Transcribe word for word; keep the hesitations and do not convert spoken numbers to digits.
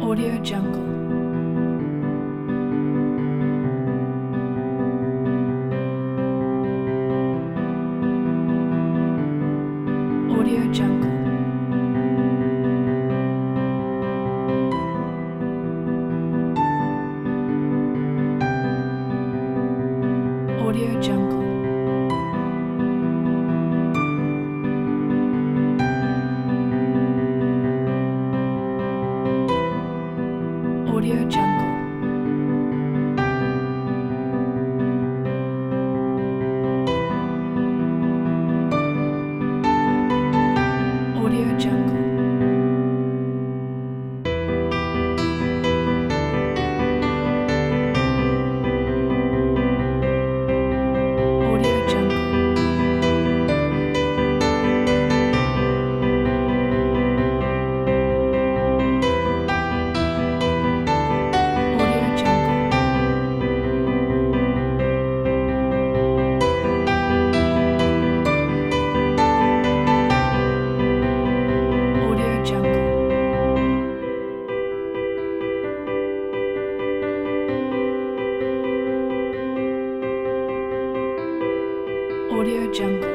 Audio Jungle. Audio Jungle. Audio Jungle. Audio Jungle. Audio Jungle. Audio Jungle. Audio Jungle. Audio Jungle.